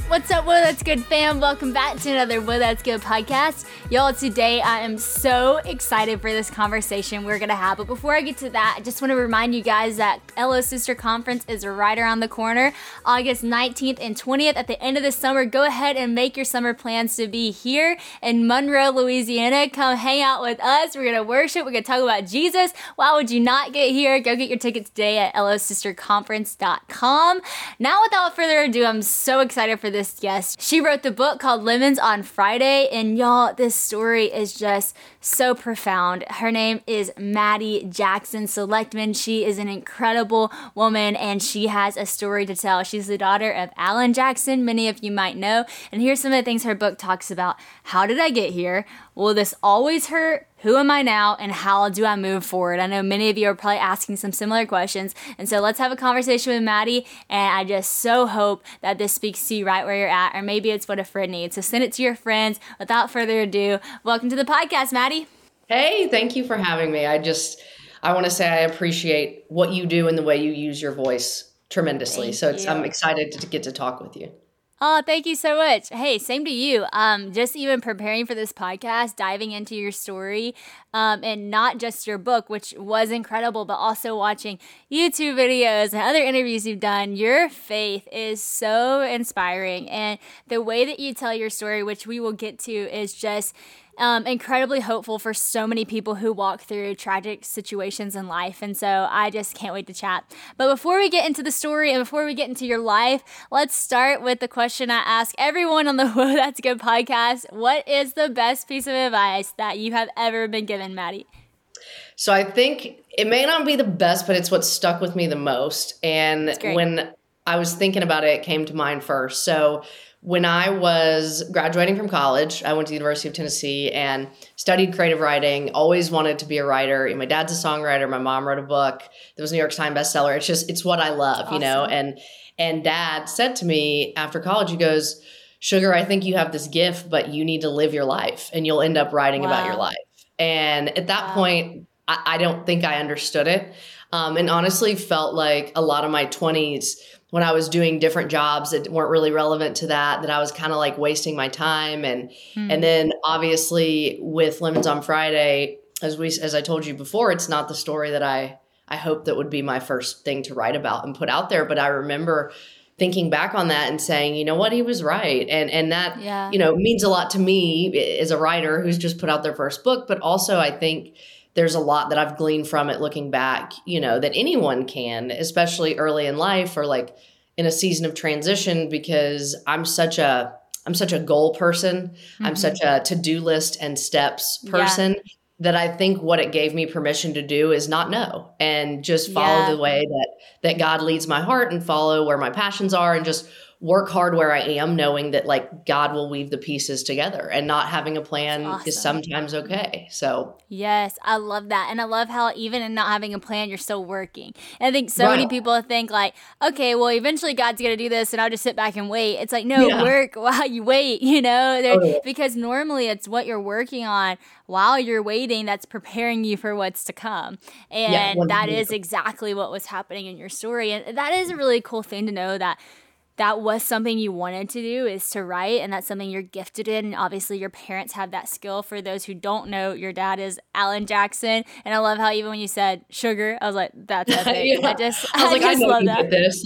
What's up, Whoa That's Good fam? Welcome back to another Whoa That's Good podcast. Y'all, today I am so excited for this conversation we're going to have. But before I get to that, I just want to remind you guys that LO Sister Conference is right around the corner, August 19th and 20th. At the end of the summer, go ahead and make your summer plans to be here in Monroe, Louisiana. Come hang out with us. We're going to worship. We're going to talk about Jesus. Why would you not get here? Go get your tickets today at losisterconference.com. Now, without further ado, I'm so excited for this guest. She wrote the book called Lemons on Friday, and y'all, this story is just so profound. Her name is Maddie Jackson Selectman. She is an incredible woman, and she has a story to tell. She's the daughter of Alan Jackson, many of you might know, and here's some of the things her book talks about. How did I get here? Will this always hurt? Who am I now, and how do I move forward? I know many of you are probably asking some similar questions, and so let's have a conversation with Maddie, and I just so hope that this speaks to you right where you're at, or maybe it's what a friend needs. So send it to your friends. Without further ado, welcome to the podcast, Maddie. Hey, thank you for having me. I want to say I appreciate what you do and the way you use your voice tremendously. I'm excited to get to talk with you. Oh, thank you so much. Hey, same to you. Just even preparing for this podcast, diving into your story, and not just your book, which was incredible, but also watching YouTube videos and other interviews you've done. Your faith is so inspiring. And the way that you tell your story, which we will get to, is just incredibly hopeful for so many people who walk through tragic situations in life. And so I just can't wait to chat. But before we get into the story and before we get into your life, let's start with the question I ask everyone on the Whoa That's Good podcast. What is the best piece of advice that you have ever been given, Maddie? So I think it may not be the best, but it's what stuck with me the most. And when I was thinking about it, it came to mind first. So when I was graduating from college, I went to the University of Tennessee and studied creative writing, always wanted to be a writer. My dad's a songwriter. My mom wrote a book that was a New York Times bestseller. It's what I love, awesome. You know? And Dad said to me after college, he goes, "Sugar, I think you have this gift, but you need to live your life and you'll end up writing about your life." And at that point, I don't think I understood it. And honestly felt like a lot of my 20s when I was doing different jobs that weren't really relevant to that I was kind of like wasting my time. And then obviously with Lemons on Friday, as I told you before, it's not the story that I hoped that would be my first thing to write about and put out there. But I remember thinking back on that and saying, you know what, he was right. And that, means a lot to me as a writer who's just put out their first book. But also I think there's a lot that I've gleaned from it looking back, that anyone can, especially early in life or like in a season of transition, because I'm such a goal person. Mm-hmm. I'm such a to-do list and steps person that I think what it gave me permission to do is not know and just follow the way that God leads my heart and follow where my passions are and just work hard where I am, knowing that like God will weave the pieces together and not having a plan is sometimes okay. So yes, I love that. And I love how even in not having a plan, you're still working. And I think so many people think like, okay, well, eventually God's going to do this and I'll just sit back and wait. It's like, no, work while you wait, because normally it's what you're working on while you're waiting that's preparing you for what's to come. And that is exactly what was happening in your story. And that is a really cool thing to know that was something you wanted to do, is to write, and that's something you're gifted in. And obviously your parents have that skill. For those who don't know, your dad is Alan Jackson, and I love how even when you said sugar, I was like, that's epic. I just love that. This,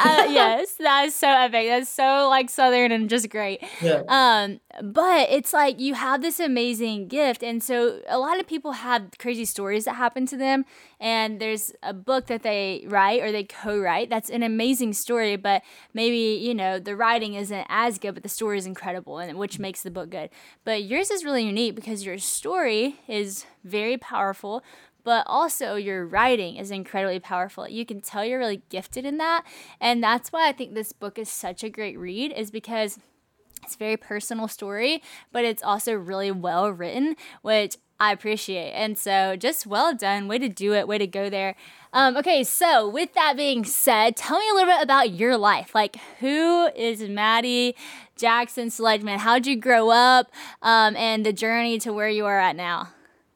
yes, that is so epic. That's so like Southern and just great. Yeah. But it's like you have this amazing gift, and so a lot of people have crazy stories that happen to them, and there's a book that they write or they co-write. That's an amazing story, but maybe the writing isn't as good, but the story is incredible, and which makes the book good. But yours is really unique because your story is very powerful, but also your writing is incredibly powerful. You can tell you're really gifted in that, and that's why I think this book is such a great read, is because it's a very personal story, but it's also really well written, which I appreciate. And so just well done. Way to do it. Way to go there. Okay, so with that being said, tell me a little bit about your life. Like, who is Maddie Jackson Selectman? How'd you grow up, and the journey to where you are at now?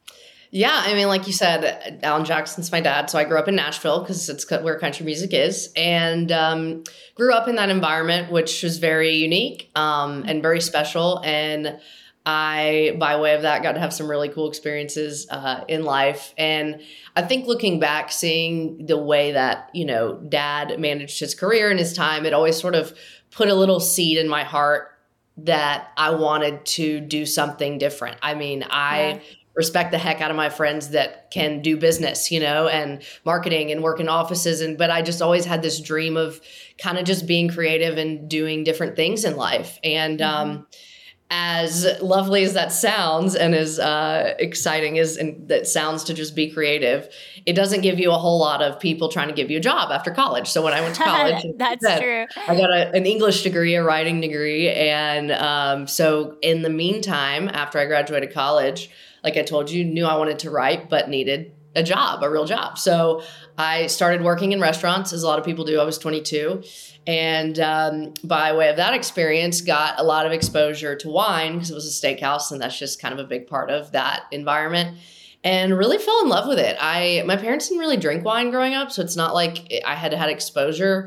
Yeah, I mean, like you said, Alan Jackson's my dad. So I grew up in Nashville because it's where country music is, and grew up in that environment, which was very unique and very special. And I, by way of that, got to have some really cool experiences in life. And I think looking back, seeing the way that, Dad managed his career and his time, it always sort of put a little seed in my heart that I wanted to do something different. I mean, I respect the heck out of my friends that can do business, and marketing and work in offices. But I just always had this dream of kind of just being creative and doing different things in life. And as lovely as that sounds and as exciting as that sounds to just be creative, it doesn't give you a whole lot of people trying to give you a job after college. So when I went to college, that's true. I got an English degree, a writing degree. And so in the meantime, after I graduated college, like I told you, knew I wanted to write, but needed a job, a real job. So I started working in restaurants, as a lot of people do. I was 22. And by way of that experience, got a lot of exposure to wine because it was a steakhouse, and that's just kind of a big part of that environment. And really fell in love with it. My parents didn't really drink wine growing up, so it's not like I had had exposure.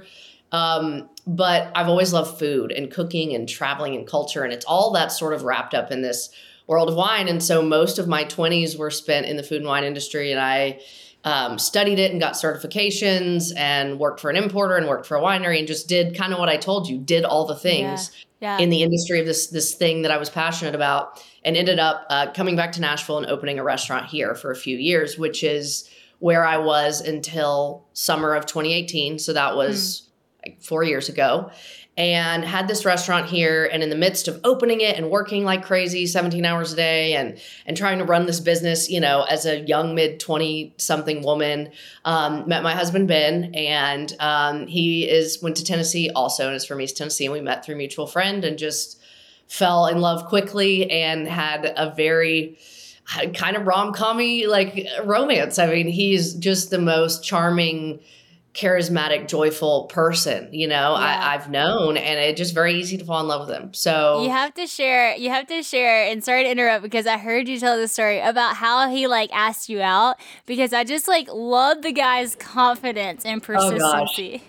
But I've always loved food and cooking and traveling and culture, and it's all that sort of wrapped up in this world of wine. And so most of my 20s were spent in the food and wine industry, and I studied it and got certifications and worked for an importer and worked for a winery and just did kind of what I told you, did all the things in the industry of this thing that I was passionate about, and ended up coming back to Nashville and opening a restaurant here for a few years, which is where I was until summer of 2018. So that was like 4 years ago. And had this restaurant here, and in the midst of opening it and working like crazy 17 hours a day and trying to run this business, as a young mid-20 something woman, met my husband, Ben, and he went to Tennessee also and is from East Tennessee. And we met through a mutual friend and just fell in love quickly and had a very kind of rom-com-y like romance. I mean, he's just the most charming, charismatic, joyful person, I've known, and it's just very easy to fall in love with him. So you have to share, and sorry to interrupt because I heard you tell the story about how he asked you out, because I just love the guy's confidence and persistency.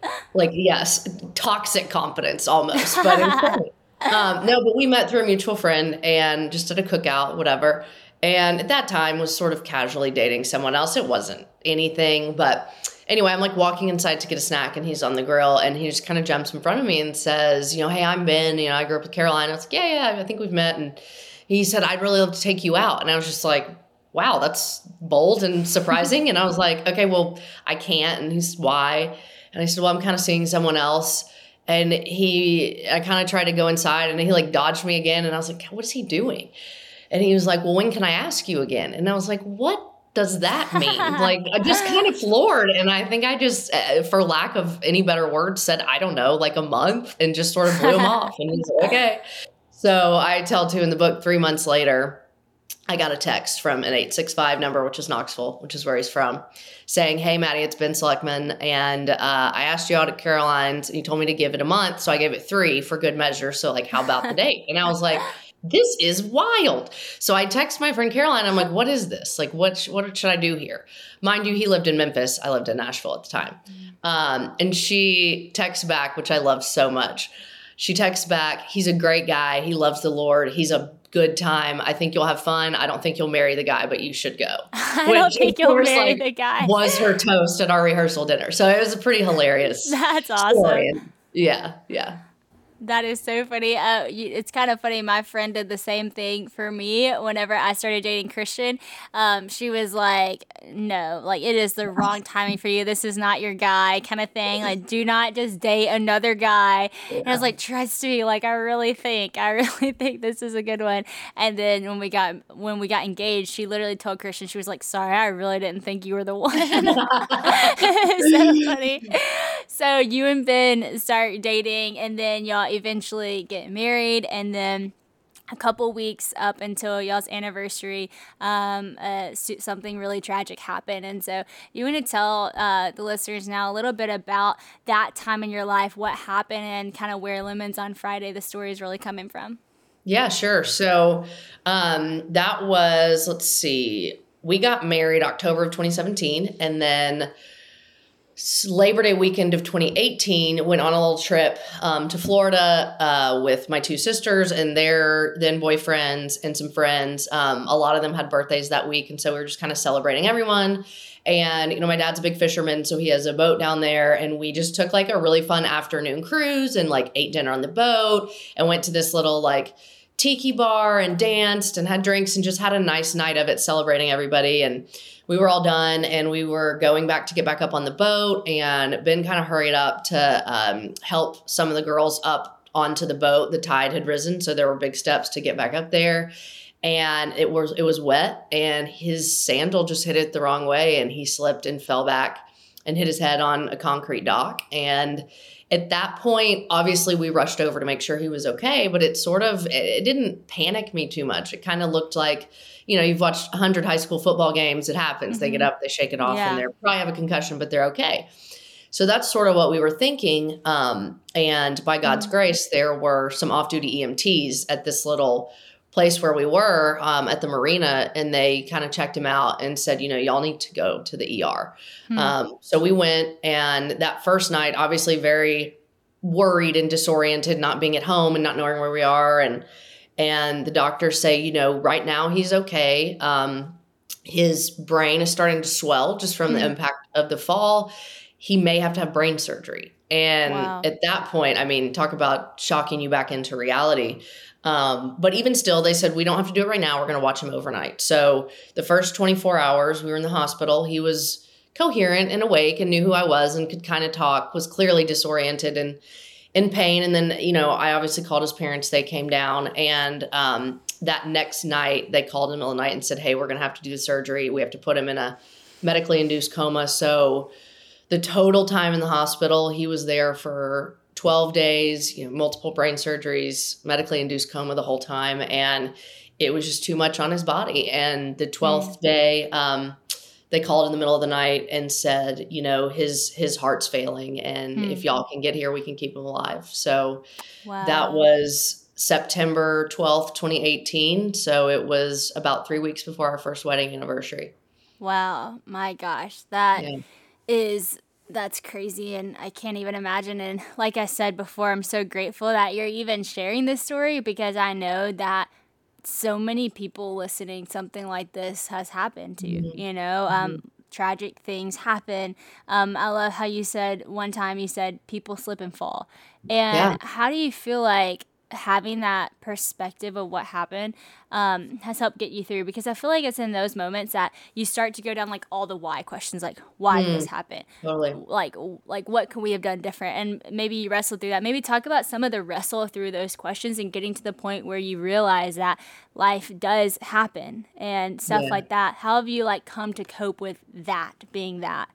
Yes, toxic confidence almost, but no, but we met through a mutual friend and just at a cookout, whatever. And at that time was sort of casually dating someone else. It wasn't anything, but anyway, I'm walking inside to get a snack, and he's on the grill, and he just kind of jumps in front of me and says, hey, I'm Ben. I grew up with Caroline. I was like, yeah, I think we've met. And he said, I'd really love to take you out. And I was just like, wow, that's bold and surprising. And I was like, okay, well, I can't. And he said, why? And I said, well, I'm kind of seeing someone else. And I kind of tried to go inside, and he dodged me again. And I was like, what is he doing? And he was like, well, when can I ask you again? And I was like, what does that mean? I just kind of floored. And I think I just, for lack of any better word, said, I don't know, a month, and just sort of blew him off. And he's like, okay. So I tell too in the book, 3 months later, I got a text from an 865 number, which is Knoxville, which is where he's from, saying, hey, Maddie, it's Ben Selectman. And I asked you out at Caroline's, and you told me to give it a month. So I gave it 3 for good measure. So how about the date? And I was like, this is wild. So I text my friend Caroline. I'm like, what is this? What should I do here? Mind you, he lived in Memphis. I lived in Nashville at the time. And she texts back, which I loved so much. She texts back, he's a great guy. He loves the Lord. He's a good time. I think you'll have fun. I don't think you'll marry the guy, but you should go. I don't think you'll marry the guy. Was her toast at our rehearsal dinner. So it was a pretty hilarious That's awesome. Story. Yeah. That is so funny. It's kind of funny. My friend did the same thing for me whenever I started dating Christian. She was like, no, it is the wrong timing for you. This is not your guy kind of thing. Do not just date another guy. Yeah. And I was like, trust me. I really think this is a good one. And then when we got engaged, she literally told Christian, she was like, sorry, I really didn't think you were the one. So funny. So you and Ben start dating, and then y'all eventually get married, and then a couple weeks up until y'all's anniversary, something really tragic happened. And so you want to tell the listeners now a little bit about that time in your life, what happened, and kind of where Lemons on Friday, the story is really coming from. Yeah, sure. So that was, let's see, we got married October of 2017, and then Labor Day weekend of 2018, went on a little trip to Florida with my two sisters and their then boyfriends and some friends. A lot of them had birthdays that week, and so we were just kind of celebrating everyone. And, you know, my dad's a big fisherman, so he has a boat down there, and we just took like a really fun afternoon cruise and like ate dinner on the boat and went to this little like tiki bar and danced and had drinks and just had a nice night of it celebrating everybody. And we were all done and we were going back to get back up on the boat, and Ben kind of hurried up to help some of the girls up onto the boat. The tide had risen, so there were big steps to get back up there. And it was wet, and his sandal just hit it the wrong way, and he slipped and fell back and hit his head on a concrete dock. And at that point, obviously we rushed over to make sure he was okay, but it didn't panic me too much. It kind of looked like, you know, you've watched 100 high school football games. It happens. They get up, they shake it off, and they probably have a concussion, but they're okay. So that's sort of what we were thinking. And by God's grace, there were some off-duty EMTs at this little place where we were at the marina, and they kind of checked him out and said, you know, y'all need to go to the ER. So we went, and that first night, obviously very worried and disoriented, not being at home and not knowing where we are. And the doctors say, you know, right now he's okay. His brain is starting to swell just from the impact of the fall. He may have to have brain surgery. And at that point, I mean, talk about shocking you back into reality. But even still, they said, we don't have to do it right now. We're going to watch him overnight. So the first 24 hours we were in the hospital, he was coherent and awake and knew who I was and could kind of talk, was clearly disoriented and in pain. And then, you know, I obviously called his parents. They came down, and that next night they called in the middle of the night and said, hey, we're going to have to do the surgery. We have to put him in a medically induced coma. So the total time in the hospital, he was there for 12 days, you know, multiple brain surgeries, medically induced coma the whole time. And it was just too much on his body. And the 12th day, they called in the middle of the night and said, you know, his heart's failing. And if y'all can get here, we can keep him alive. So that was September 12th, 2018. So it was about 3 weeks before our first wedding anniversary. Wow. My gosh. That's crazy, and I can't even imagine. And like I said before, I'm so grateful that you're even sharing this story, because I know that so many people listening, something like this has happened to, you know, tragic things happen. I love how you said one time, you said people slip and fall. And how do you feel like having that perspective of what happened has helped get you through? Because I feel like it's in those moments that you start to go down like all the why questions, like why did this happen? Totally. Like what could we have done different? And maybe you wrestle through that. Maybe talk about some of the wrestle through those questions and getting to the point where you realize that life does happen and stuff like that. How have you like come to cope with that being that?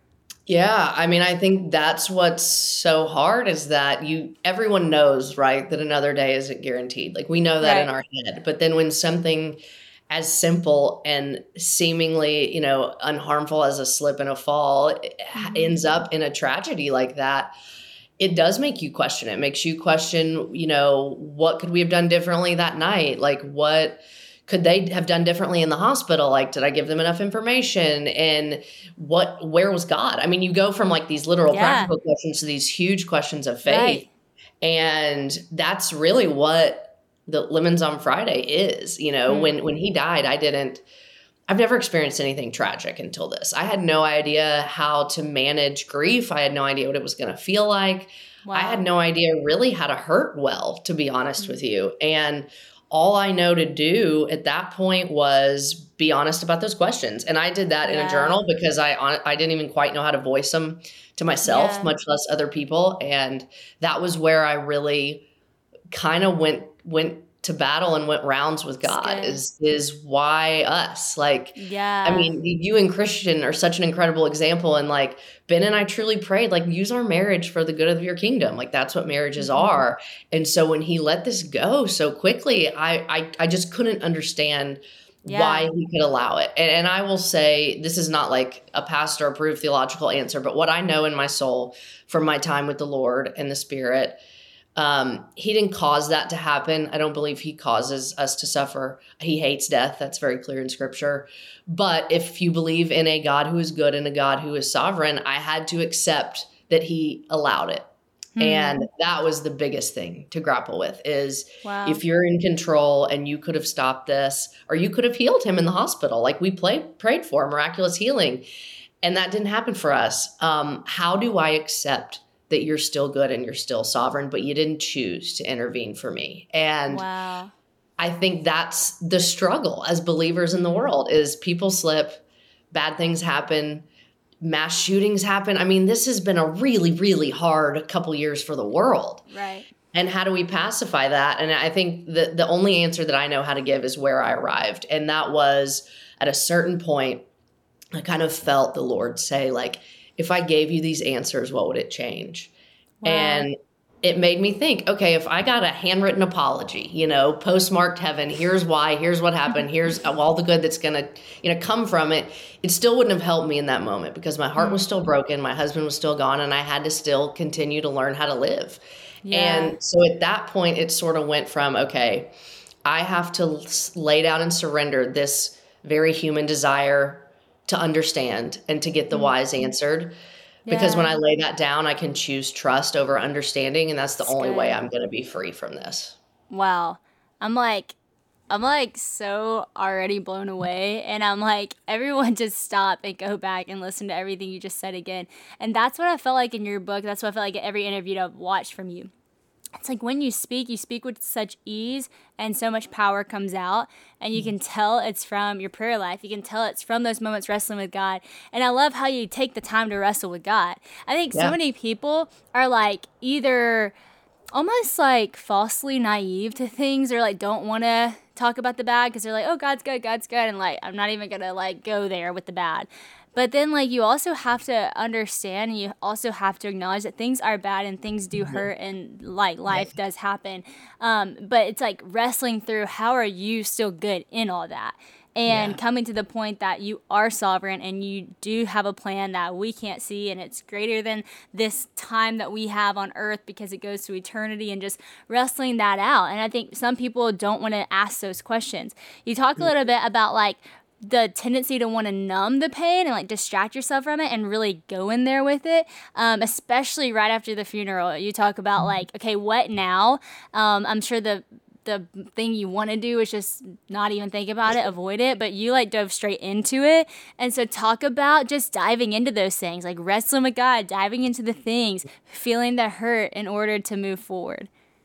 Yeah, I mean, I think that's what's so hard is that everyone knows, right, that another day isn't guaranteed. Like we know that in our head, but then when something as simple and seemingly, you know, unharmful as a slip and a fall ends up in a tragedy like that, it does make you question it. It makes you question, you know, what could we have done differently that night? Like what could they have done differently in the hospital? Like, did I give them enough information? And where was God? I mean, you go from like these literal practical questions to these huge questions of faith. Right. And that's really what the Lemons on Friday is. You know, when he died, I've never experienced anything tragic until this. I had no idea how to manage grief. I had no idea what it was going to feel like. Wow. I had no idea really how to hurt well, to be honest with you. And all I know to do at that point was be honest about those questions. And I did that in a journal because I didn't even quite know how to voice them to myself, much less other people. And that was where I really kind of went to battle and went rounds with God is why us? Like, I mean, you and Christian are such an incredible example. And like Ben and I truly prayed, like, use our marriage for the good of your kingdom. Like that's what marriages are. And so when he let this go so quickly, I just couldn't understand why he could allow it. And I will say, this is not like a pastor approved theological answer, but what I know in my soul from my time with the Lord and the Spirit, He didn't cause that to happen. I don't believe he causes us to suffer. He hates death. That's very clear in scripture. But if you believe in a God who is good and a God who is sovereign, I had to accept that he allowed it. And that was the biggest thing to grapple with is if you're in control and you could have stopped this, or you could have healed him in the hospital. Like we prayed for miraculous healing, and that didn't happen for us. How do I accept that you're still good and you're still sovereign, but you didn't choose to intervene for me? And I think that's the struggle as believers in the world is people slip, bad things happen, mass shootings happen. I mean, this has been a really, really hard couple years for the world. Right. And how do we pacify that? And I think the only answer that I know how to give is where I arrived. And that was at a certain point, I kind of felt the Lord say, like, if I gave you these answers, what would it change? And it made me think, okay, if I got a handwritten apology, postmarked heaven, here's why, here's what happened, here's all the good that's going to, come from it. It still wouldn't have helped me in that moment because my heart was still broken. My husband was still gone, and I had to still continue to learn how to live. And so at that point, it sort of went from, okay, I have to lay down and surrender this very human desire to understand and to get the whys answered. Because when I lay that down, I can choose trust over understanding. And that's the only way I'm going to be free from this. Wow. I'm like so already blown away. And I'm like, everyone just stop and go back and listen to everything you just said again. And that's what I felt like in your book. That's what I felt like at every interview I've watched from you. It's like when you speak with such ease and so much power comes out, and you can tell it's from your prayer life. You can tell it's from those moments wrestling with God. And I love how you take the time to wrestle with God. I think so many people are like either almost like falsely naive to things, or like don't want to talk about the bad because they're like, oh, God's good. And like, I'm not even going to like go there with the bad. But then, like, you also have to understand, and you also have to acknowledge that things are bad and things do hurt, and, like, life does happen. But it's, like, wrestling through how are you still good in all that? And coming to the point that you are sovereign and you do have a plan that we can't see, and it's greater than this time that we have on earth because it goes to eternity, and just wrestling that out. And I think some people don't want to ask those questions. You talk a little bit about, like, the tendency to want to numb the pain and like distract yourself from it and really go in there with it, especially right after the funeral. You talk about like, okay, what now? I'm sure the thing you want to do is just not even think about it, avoid it, but you like dove straight into it. And so talk about just diving into those things, like wrestling with God, diving into the things, feeling the hurt in order to move forward.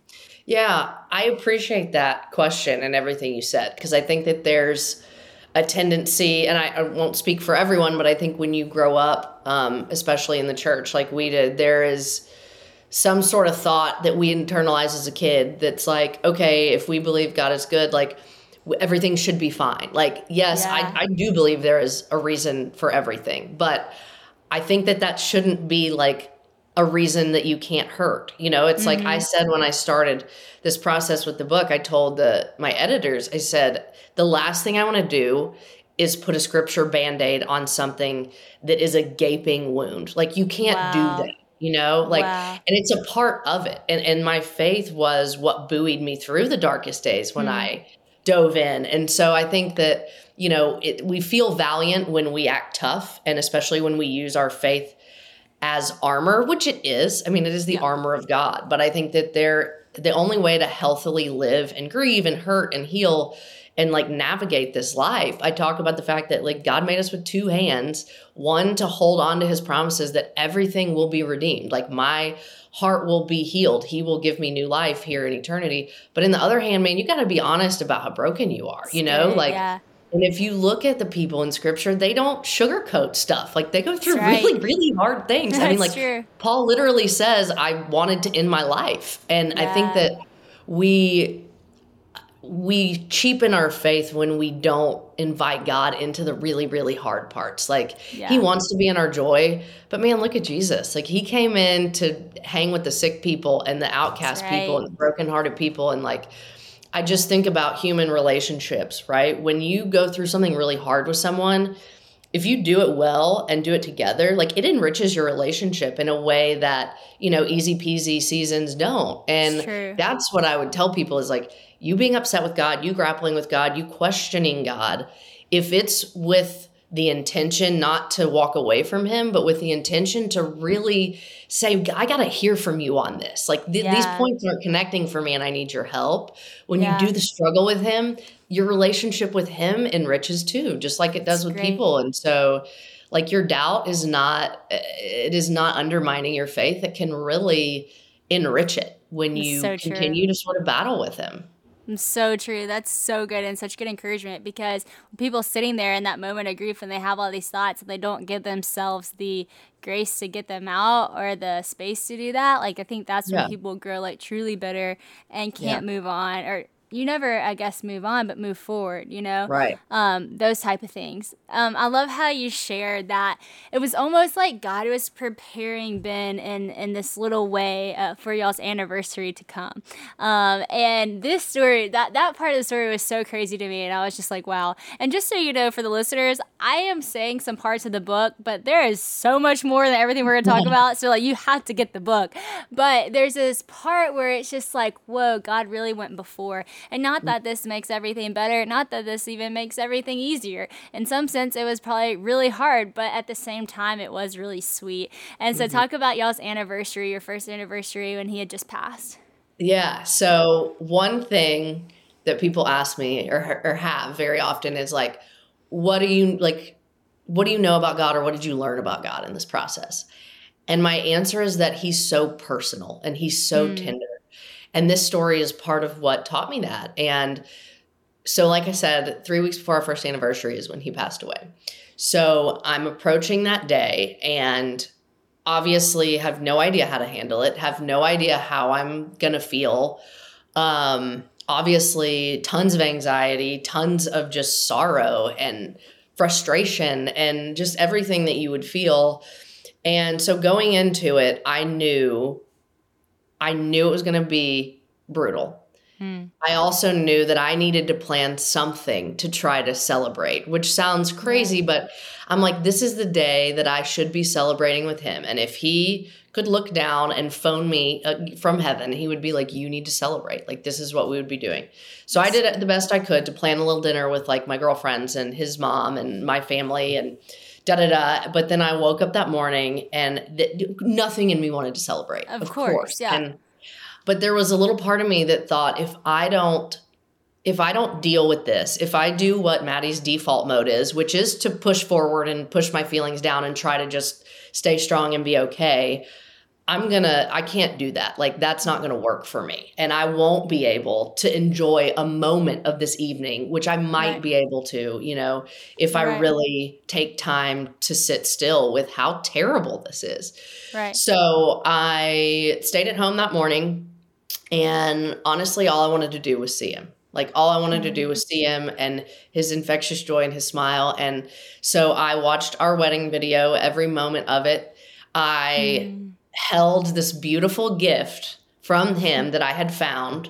Yeah, I appreciate that question and everything you said, because I think that there's a tendency, and I won't speak for everyone, but I think when you grow up, especially in the church like we did, there is some sort of thought that we internalize as a kid that's like, okay, if we believe God is good, like everything should be fine. Like, yes, I do believe there is a reason for everything, but I think that shouldn't be like a reason that you can't hurt. It's like I said when I started this process with the book, I told my editors, I said, the last thing I want to do is put a scripture Band-Aid on something that is a gaping wound. Like you can't do that, and it's a part of it. And my faith was what buoyed me through the darkest days when I dove in. And so I think that, we feel valiant when we act tough, and especially when we use our faith as armor, which it is. I mean, it is the armor of God. But I think that the only way to healthily live and grieve and hurt and heal and like navigate this life, I talk about the fact that like God made us with two hands, one to hold on to his promises that everything will be redeemed. Like my heart will be healed. He will give me new life here in eternity. But in the other hand, man, you got to be honest about how broken you are, And if you look at the people in scripture, they don't sugarcoat stuff. Like they go through really, really hard things. I mean, like true. Paul literally says, I wanted to end my life. And I think that we cheapen our faith when we don't invite God into the really, really hard parts. Like he wants to be in our joy, but man, look at Jesus. Like he came in to hang with the sick people and the outcast people and the brokenhearted people. And like, I just think about human relationships, right? When you go through something really hard with someone, if you do it well and do it together, like it enriches your relationship in a way that, easy peasy seasons don't. And that's what I would tell people is like, you being upset with God, you grappling with God, you questioning God, if it's with the intention not to walk away from him, but with the intention to really say, I got to hear from you on this. Like these points aren't connecting for me and I need your help. When you do the struggle with him, your relationship with him enriches too, just like it does with people. And so like your doubt is not undermining your faith. It can really enrich it when you continue to sort of battle with him. So true. That's so good and such good encouragement, because people sitting there in that moment of grief and they have all these thoughts and they don't give themselves the grace to get them out or the space to do that. Like, I think that's when people grow like truly bitter and can't move on, or you never, I guess, move on, but move forward, Right. Those type of things. I love how you shared that it was almost like God was preparing Ben in this little way for y'all's anniversary to come. And this story, that part of the story was so crazy to me, and I was just like, wow. And just so you know, for the listeners, I am saying some parts of the book, but there is so much more than everything we're going to talk about, so like you have to get the book. But there's this part where it's just like, whoa, God really went before. And not that this makes everything better, not that this even makes everything easier. In some sense, it was probably really hard, but at the same time, it was really sweet. And so talk about y'all's anniversary, your first anniversary when he had just passed. Yeah. So one thing that people ask me or have very often is like, what do you know about God, or what did you learn about God in this process? And my answer is that he's so personal and he's so tender. And this story is part of what taught me that. And so, like I said, 3 weeks before our first anniversary is when he passed away. So I'm approaching that day and obviously have no idea how to handle it, have no idea how I'm going to feel. Obviously, tons of anxiety, tons of just sorrow and frustration and just everything that you would feel. And so going into it, I knew it was going to be brutal. I also knew that I needed to plan something to try to celebrate, which sounds crazy, but I'm like, this is the day that I should be celebrating with him. And if he could look down and phone me from heaven, he would be like, you need to celebrate. Like, this is what we would be doing. So I did the best I could to plan a little dinner with like my girlfriends and his mom and my family and da-da-da. But then I woke up that morning and nothing in me wanted to celebrate. Of course. Yeah. But there was a little part of me that thought, if I don't deal with this, if I do what Maddie's default mode is, which is to push forward and push my feelings down and try to just stay strong and be okay, I can't do that. Like, that's not going to work for me. And I won't be able to enjoy a moment of this evening, which I might be able to, if I really take time to sit still with how terrible this is. Right. So I stayed at home that morning. And honestly, all I wanted to do was see him. Like, all I wanted to do was see him and his infectious joy and his smile. And so I watched our wedding video, every moment of it. I held this beautiful gift from him that I had found,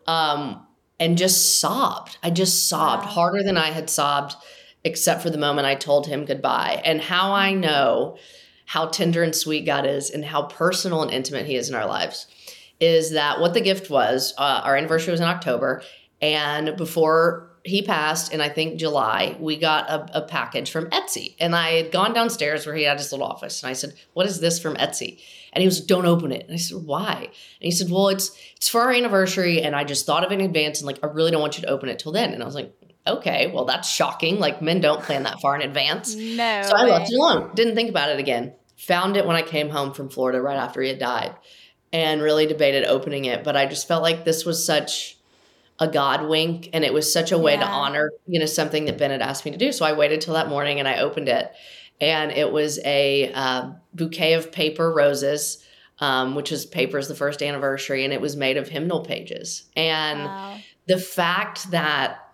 and just sobbed. I just sobbed harder than I had sobbed, except for the moment I told him goodbye. And how I know how tender and sweet God is and how personal and intimate he is in our lives is that what the gift was, our anniversary was in October, and before he passed in, I think, July, we got a package from Etsy. And I had gone downstairs where he had his little office, and I said, what is this from Etsy? And he was, don't open it. And I said, why? And he said, well, it's for our anniversary, and I just thought of it in advance, and like, I really don't want you to open it till then. And I was like, okay, well, that's shocking. Like, men don't plan that far in advance. No. So I left it alone. Didn't think about it again. Found it when I came home from Florida right after he had died, and really debated opening it. But I just felt like this was such a God wink, and it was such a way to honor, something that Ben had asked me to do. So I waited till that morning and I opened it, and it was a bouquet of paper roses, which is paper's the first anniversary, and it was made of hymnal pages. And the fact that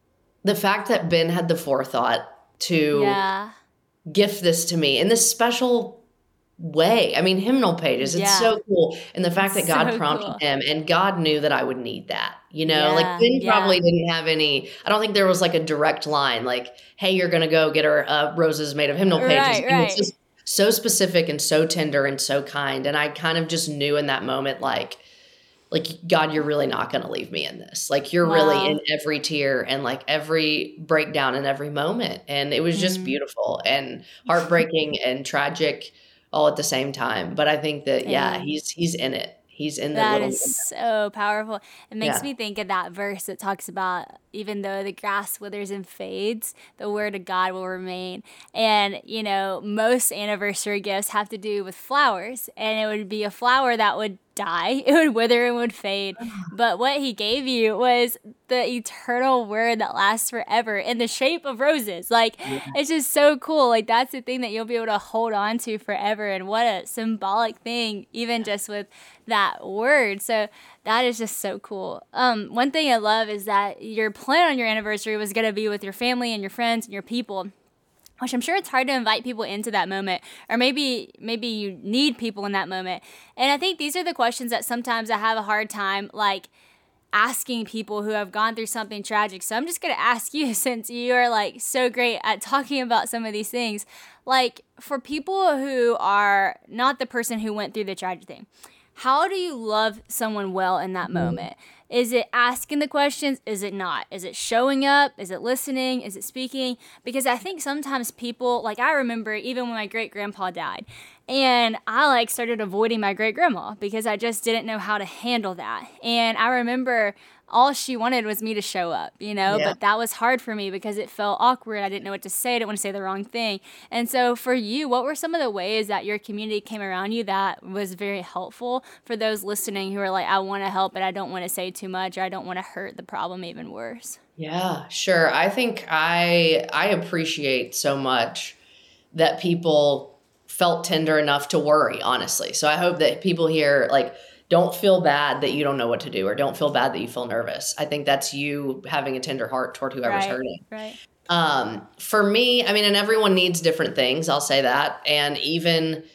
Ben had the forethought to gift this to me in this special way. I mean, hymnal pages, it's Yeah. so cool. And the fact that God So prompted cool. him and God knew that I would need that, like Yeah. Ben Yeah. probably didn't have I don't think there was like a direct line, like, hey, you're going to go get her roses made of hymnal pages. Right. It was Right. just so specific and so tender and so kind. And I kind of just knew in that moment, like, God, you're really not going to leave me in this. Like, you're really in Wow. every tear and like every breakdown and every moment. And it was just Mm. beautiful and heartbreaking and tragic all at the same time. But I think that, yeah, Dang. he's in it. He's in the That little is moment. so powerful. It makes Yeah. me think of that verse that talks about even though the grass withers and fades, the word of God will remain. And, most anniversary gifts have to do with flowers, and it would be a flower that would die, it would wither and would fade. But what he gave you was the eternal word that lasts forever in the shape of roses. Like, Yeah. it's just so cool. Like, that's the thing that you'll be able to hold on to forever. And what a symbolic thing, even just with that word. So that is just so cool. One thing I love is that your plan on your anniversary was going to be with your family and your friends and your people, which I'm sure it's hard to invite people into that moment, or maybe you need people in that moment. And I think these are the questions that sometimes I have a hard time, like, asking people who have gone through something tragic. So I'm just going to ask you, since you are like so great at talking about some of these things, like, for people who are not the person who went through the tragic thing, how do you love someone well in that moment? Is it asking the questions? Is it not? Is it showing up? Is it listening? Is it speaking? Because I think sometimes people, like, I remember even when my great grandpa died, and I like started avoiding my great grandma because I just didn't know how to handle that. And I remember all she wanted was me to show up, Yeah. but that was hard for me because it felt awkward. I didn't know what to say. I didn't want to say the wrong thing. And so for you, what were some of the ways that your community came around you that was very helpful for those listening who are like, I want to help, but I don't want to say too much, or I don't want to hurt the problem even worse? Yeah, sure. I think I appreciate so much that people felt tender enough to worry, honestly. So I hope that people here, like, don't feel bad that you don't know what to do, or don't feel bad that you feel nervous. I think that's you having a tender heart toward whoever's Right, hurting. right. For me, I mean, and everyone needs different things, I'll say that. And even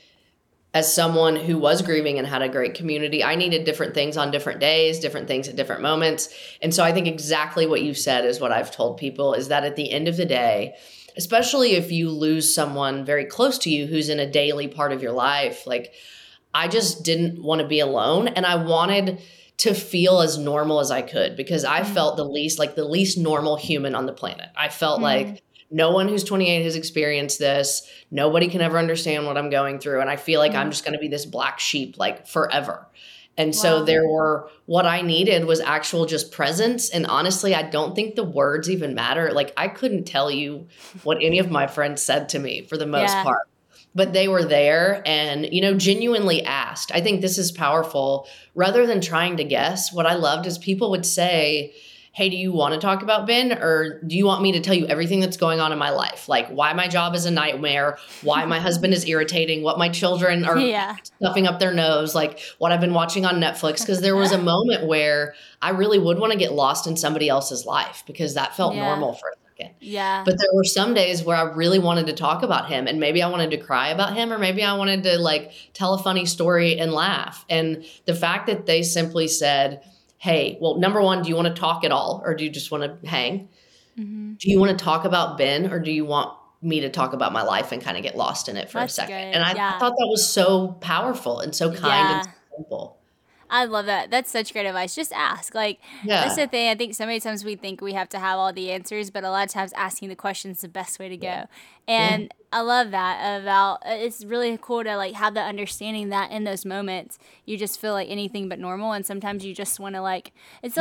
as someone who was grieving and had a great community, I needed different things on different days, different things at different moments. And so I think exactly what you said is what I've told people, is that at the end of the day, especially if you lose someone very close to you who's in a daily part of your life, like, I just didn't want to be alone, and I wanted to feel as normal as I could, because I felt the least normal human on the planet. I felt Mm. like no one who's 28 has experienced this. Nobody can ever understand what I'm going through, and I feel like I'm just going to be this black sheep like forever. And so Wow. what I needed was actual just presence. And honestly, I don't think the words even matter. Like, I couldn't tell you what any of my friends said to me for the most Yeah. part, but they were there and, genuinely asked. I think this is powerful. Rather than trying to guess, what I loved is people would say, hey, do you want to talk about Ben, or do you want me to tell you everything that's going on in my life? Like, why my job is a nightmare, why my husband is irritating, what my children are Yeah. stuffing up their nose, like what I've been watching on Netflix. Because there was a moment where I really would want to get lost in somebody else's life, because that felt Yeah. normal for a second. Yeah. But there were some days where I really wanted to talk about him, and maybe I wanted to cry about him, or maybe I wanted to like tell a funny story and laugh. And the fact that they simply said, hey, well, number one, do you want to talk at all, or do you just want to hang? Mm-hmm. Do you want to talk about Ben, or do you want me to talk about my life and kind of get lost in it for a That's second? good. And I Yeah. thought that was so powerful and so kind and Yeah. so simple. I love that. That's such great advice. Just ask. Like, that's Yeah. the thing. I think so many times we think we have to have all the answers, but a lot of times asking the questions is the best way to Yeah. go. Yeah. And I love that about it's really cool to like have the understanding that in those moments you just feel like anything but normal, and sometimes you just want to like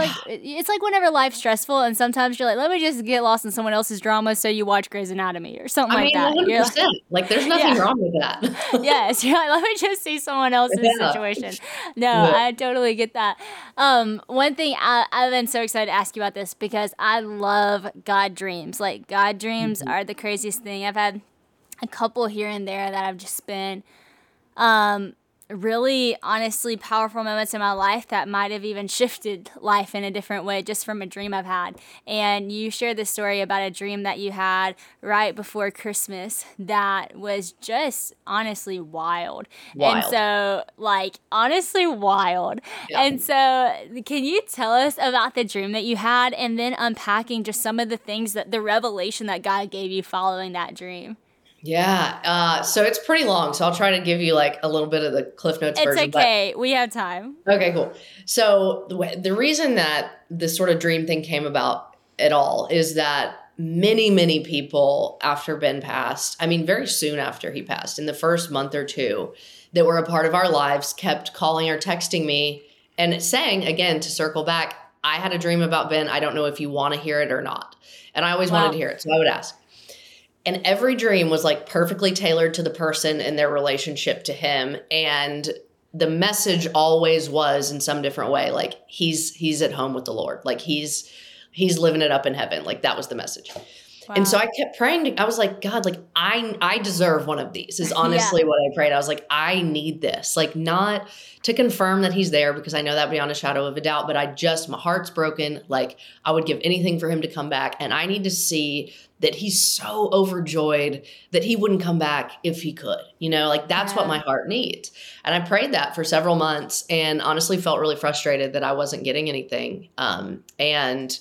it's like whenever life's stressful and sometimes you're like, let me just get lost in someone else's drama, so you watch Grey's Anatomy or something I like mean, that. You're like, 100%. Like, there's nothing yeah. wrong with that. Yes, you're like, let me just see someone else's Yeah. situation. No, Yeah. I totally get that. One thing I've been so excited to ask you about this because I love God dreams. Like, God dreams Mhm. are the craziest thing. I've had a couple here and there that I've just been um really honestly powerful moments in my life that might have even shifted life in a different way just from a dream I've had. And you shared this story about a dream that you had right before Christmas that was just honestly wild. And so, like, honestly wild. Yeah. And so, can you tell us about the dream that you had and then unpacking just some of the things that the revelation that God gave you following that dream? Yeah. So it's pretty long. So I'll try to give you like a little bit of the Cliff Notes version. It's okay. We have time. Okay, cool. So the reason that this sort of dream thing came about at all is that many, many people after Ben passed, I mean, very soon after he passed, in the first month or two that were a part of our lives, kept calling or texting me and saying, again, to circle back, I had a dream about Ben. I don't know if you want to hear it or not. And I always wanted to hear it. So I would ask. And every dream was like perfectly tailored to the person and their relationship to him. And the message always was in some different way, like he's at home with the Lord. Like he's living it up in heaven. Like that was the message. Wow. And so I kept praying. I was like, God, like I deserve one of these is honestly what I prayed. I was like, I need this, like not to confirm that he's there because I know that beyond a shadow of a doubt, but my heart's broken. Like I would give anything for him to come back. And I need to see that he's so overjoyed that he wouldn't come back if he could, like that's what my heart needs. And I prayed that for several months and honestly felt really frustrated that I wasn't getting anything. And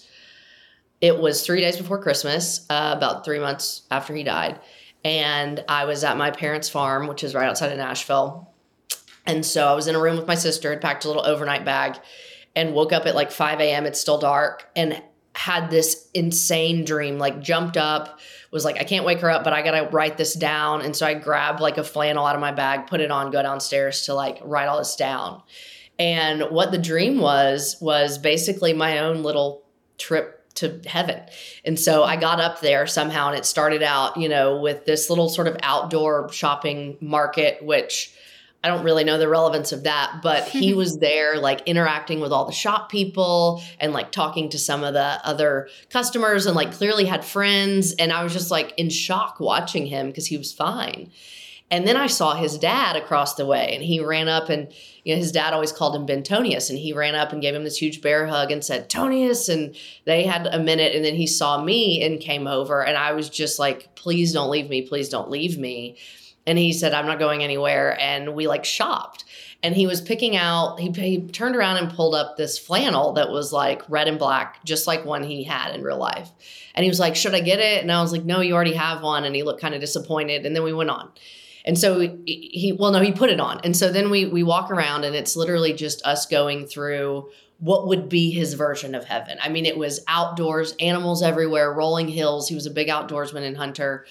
it was 3 days before Christmas, about 3 months after he died. And I was at my parents' farm, which is right outside of Nashville. And so I was in a room with my sister, had packed a little overnight bag and woke up at like 5 a.m. It's still dark and had this insane dream, like jumped up, was like, I can't wake her up, but I got to write this down. And so I grabbed like a flannel out of my bag, put it on, go downstairs to like write all this down. And what the dream was basically my own little trip to heaven. And so I got up there somehow and it started out, with this little sort of outdoor shopping market, which I don't really know the relevance of that, but he was there like interacting with all the shop people and like talking to some of the other customers and like clearly had friends. And I was just like in shock watching him because he was fine. And then I saw his dad across the way and he ran up and, his dad always called him Bentonius and he ran up and gave him this huge bear hug and said, Tonius. And they had a minute and then he saw me and came over and I was just like, please don't leave me. Please don't leave me. And he said, I'm not going anywhere. And we like shopped and he was picking out, he turned around and pulled up this flannel that was like red and black, just like one he had in real life. And he was like, should I get it? And I was like, no, you already have one. And he looked kind of disappointed. And then we went on. And so he put it on. And so then we walk around and it's literally just us going through what would be his version of heaven. I mean, it was outdoors, animals everywhere, rolling hills. He was a big outdoorsman and hunter.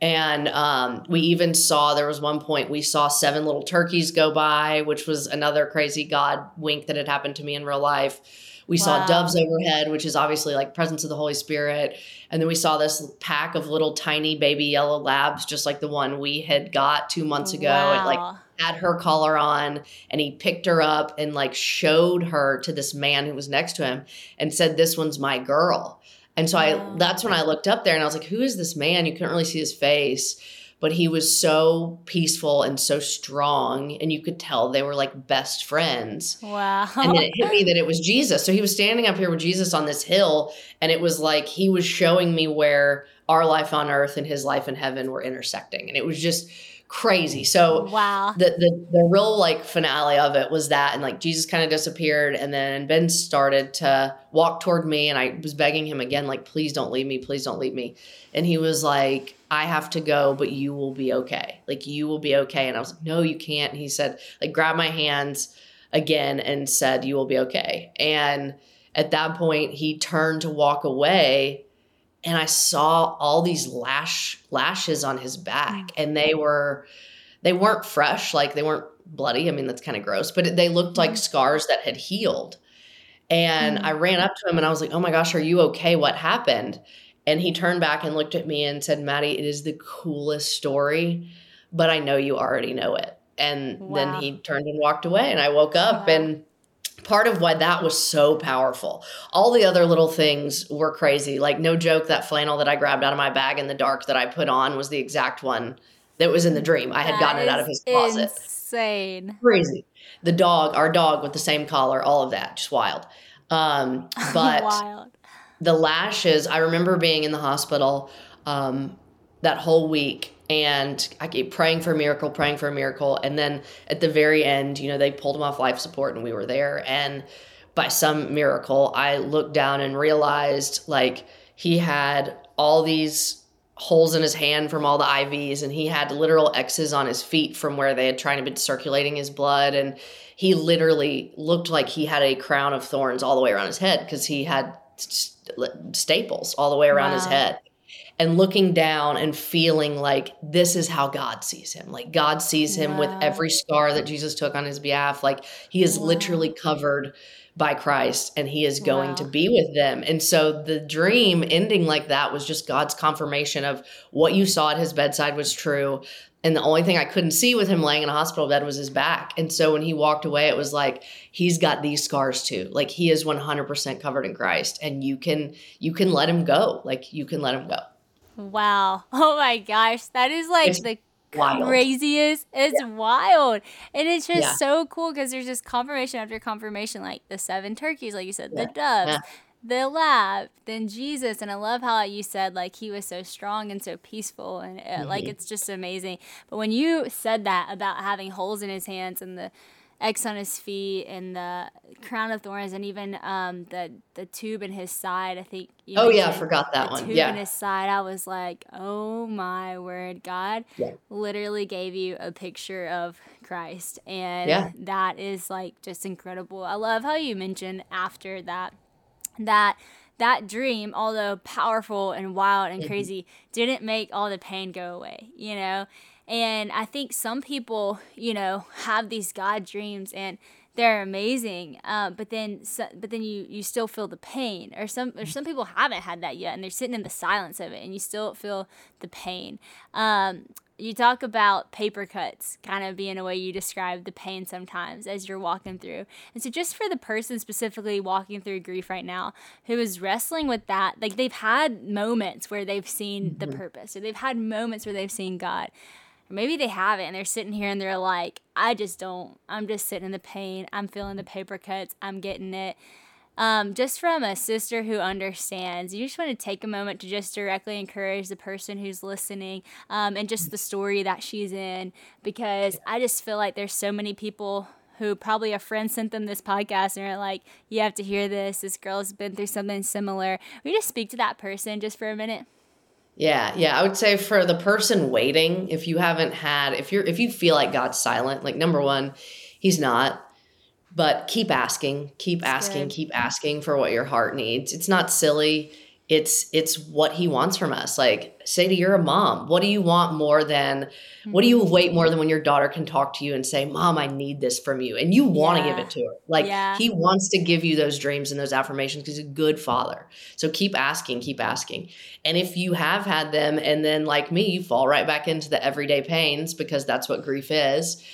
And we even saw, there was one point we saw 7 little turkeys go by, which was another crazy God wink that had happened to me in real life. We saw doves overhead, which is obviously like presence of the Holy Spirit. And then we saw this pack of little tiny baby yellow labs, just like the one we had got 2 months ago. It like had her collar on and he picked her up and like showed her to this man who was next to him and said, this one's my girl. And so that's when I looked up there and I was like, who is this man? You couldn't really see his face, but he was so peaceful and so strong. And you could tell they were like best friends. Wow. And then it hit me that it was Jesus. So he was standing up here with Jesus on this hill. And it was like, he was showing me where our life on earth and his life in heaven were intersecting. And it was just crazy. So the real like finale of it was that, and like Jesus kind of disappeared and then Ben started to walk toward me and I was begging him again, like, please don't leave me. Please don't leave me. And he was like, I have to go, but you will be okay. Like you will be okay. And I was like, no, you can't. And he said, like, grab my hands again and said, you will be okay. And at that point he turned to walk away. And I saw all these lashes on his back and they weren't fresh. Like they weren't bloody. I mean, that's kind of gross, but they looked like scars that had healed. And I ran up to him and I was like, oh my gosh, are you okay? What happened? And he turned back and looked at me and said, Maddie, it is the coolest story, but I know you already know it. And then he turned and walked away and I woke up and part of why that was so powerful. All the other little things were crazy. Like no joke, that flannel that I grabbed out of my bag in the dark that I put on was the exact one that was in the dream. I had gotten it out of his closet. insane. Crazy. Our dog with the same collar, all of that, just wild. But Wild. the lashes, I remember being in the hospital that whole week, and I keep praying for a miracle. And then at the very end, they pulled him off life support and we were there. And by some miracle, I looked down and realized like he had all these holes in his hand from all the IVs, and he had literal X's on his feet from where they had tried to be circulating his blood. And he literally looked like he had a crown of thorns all the way around his head because he had staples all the way around his head. And looking down and feeling like this is how God sees him. Like God sees him with every scar that Jesus took on his behalf. Like he is literally covered by Christ and he is going to be with them. And so the dream ending like that was just God's confirmation of what you saw at his bedside was true. And the only thing I couldn't see with him laying in a hospital bed was his back. And so when he walked away, it was like, he's got these scars too. Like he is 100% covered in Christ, and you can let him go. Like you can let him go. Wow. Oh my gosh. That is like It's the wild. craziest. It's wild. And it's just so cool because there's just confirmation after confirmation, like the 7 turkeys, like you said, the doves, the lab, then Jesus. And I love how you said like he was so strong and so peaceful, and like it's just amazing. But when you said that about having holes in his hands and the X on his feet and the crown of thorns and even the tube in his side, I think. I forgot that one. Tube in his side. I was like, oh my word, God literally gave you a picture of Christ, and that is like just incredible. I love how you mentioned after that dream, although powerful and wild and crazy, didn't make all the pain go away, And I think some people, have these God dreams and they're amazing, but then you still feel the pain. Or some people haven't had that yet, and they're sitting in the silence of it, and you still feel the pain. You talk about paper cuts kind of being a way you describe the pain sometimes as you're walking through. And so just for the person specifically walking through grief right now who is wrestling with that, like they've had moments where they've seen the purpose, or they've had moments where they've seen God. Maybe they haven't, and they're sitting here and they're like, I just don't. I'm just sitting in the pain. I'm feeling the paper cuts. I'm getting it. Just from a sister who understands, you just want to take a moment to just directly encourage the person who's listening, and just the story that she's in, because I just feel like there's so many people who probably a friend sent them this podcast and are like, you have to hear this. This girl's been through something similar. Will you just speak to that person just for a minute? Yeah. I would say for the person waiting, if you feel like God's silent, like number one, he's not, but keep asking for what your heart needs. It's not silly. It's what he wants from us. Like say to your mom, what do you want more than, what do you wait more than when your daughter can talk to you and say, Mom, I need this from you. And you want to give it to her. Like he wants to give you those dreams and those affirmations because he's a good father. So keep asking. And if you have had them and then like me, you fall right back into the everyday pains because that's what grief is.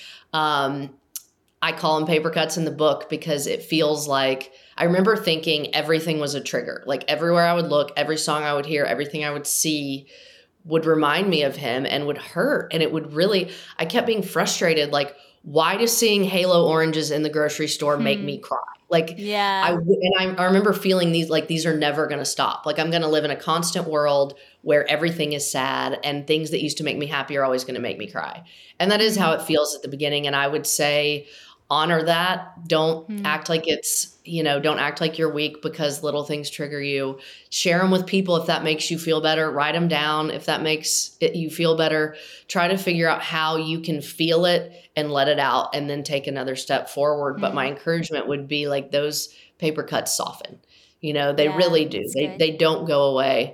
I call them paper cuts in the book because it feels like, I remember thinking everything was a trigger. Like everywhere I would look, every song I would hear, everything I would see would remind me of him and would hurt. And it would really, I kept being frustrated. Like, why does seeing halo oranges in the grocery store make me cry? Like, I remember feeling these are never going to stop. Like I'm going to live in a constant world where everything is sad and things that used to make me happy are always going to make me cry. And that is how it feels at the beginning. And I would say, honor that. Don't act like don't act like you're weak because little things trigger you. Share them with people if that makes you feel better. Write them down if that makes you feel better. Try to figure out how you can feel it and let it out and then take another step forward. But my encouragement would be like those paper cuts soften. They really do. They don't go away.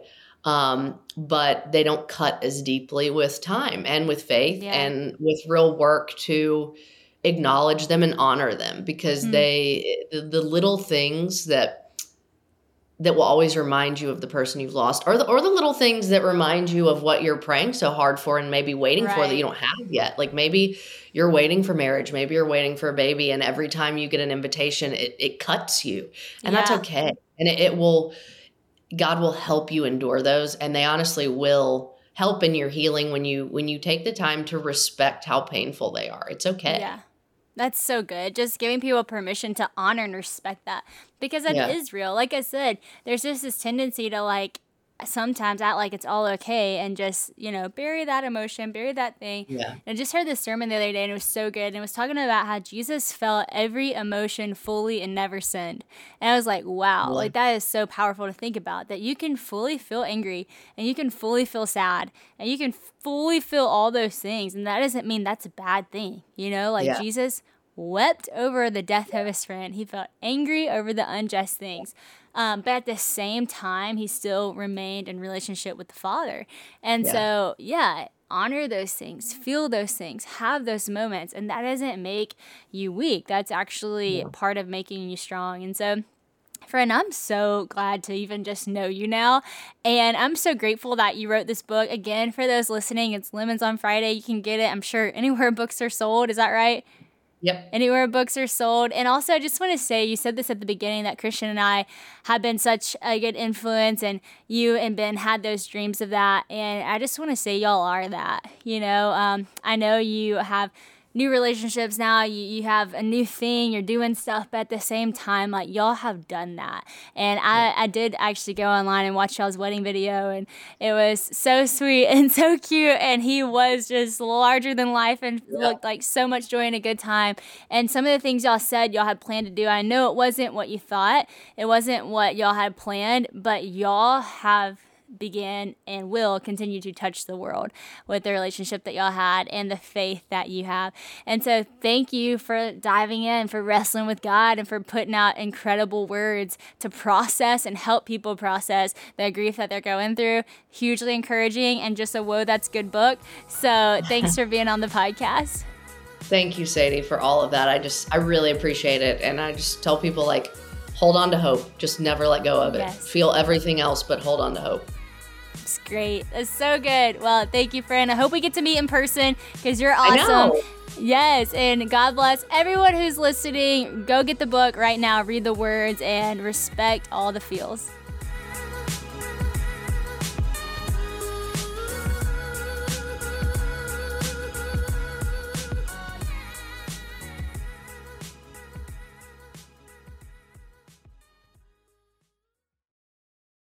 But they don't cut as deeply with time and with faith and with real work to acknowledge them and honor them, because the little things that will always remind you of the person you've lost, or the little things that remind you of what you're praying so hard for and maybe waiting for that you don't have yet. Like maybe you're waiting for marriage, maybe you're waiting for a baby, and every time you get an invitation, it cuts you, and that's okay. And God will help you endure those, and they honestly will help in your healing when you take the time to respect how painful they are. It's okay. Yeah. That's so good. Just giving people permission to honor and respect that, because that is real. Like I said, there's just this tendency to like sometimes act like it's all okay and just, bury that emotion, bury that thing. Yeah. And I just heard this sermon the other day and it was so good. And it was talking about how Jesus felt every emotion fully and never sinned. And I was like, wow, like that is so powerful to think about, that you can fully feel angry and you can fully feel sad and you can fully feel all those things. And that doesn't mean that's a bad thing. Jesus wept over the death of his friend. He felt angry over the unjust things. But at the same time, he still remained in relationship with the Father. And so, honor those things, feel those things, have those moments. And that doesn't make you weak. That's actually part of making you strong. And so, friend, I'm so glad to even just know you now. And I'm so grateful that you wrote this book. Again, for those listening, it's Lemons on Friday. You can get it, I'm sure, anywhere books are sold. Is that right? Yep. Anywhere books are sold. And also, I just want to say, you said this at the beginning, that Christian and I have been such a good influence, and you and Ben had those dreams of that. And I just want to say y'all are that. I know you have new relationships now, you have a new thing, you're doing stuff, but at the same time, like, y'all have done that. And I did actually go online and watch y'all's wedding video, and it was so sweet and so cute, and he was just larger than life and looked like so much joy and a good time. And some of the things y'all said y'all had planned to do, I know it wasn't what you thought, it wasn't what y'all had planned, but y'all have began and will continue to touch the world with the relationship that y'all had and the faith that you have. And so thank you for diving in, for wrestling with God, and for putting out incredible words to process and help people process the grief that they're going through. Hugely encouraging, and just a whoa, that's good book. So thanks for being on the podcast. Thank you, Sadie, for all of that. I really appreciate it. And I just tell people, like, hold on to hope. Just never let go of it. Yes. Feel everything else, but hold on to hope. It's great. That's so good. Well, thank you, friend. I hope we get to meet in person, because you're awesome. I know. Yes, and God bless everyone who's listening. Go get the book right now, read the words, and respect all the feels.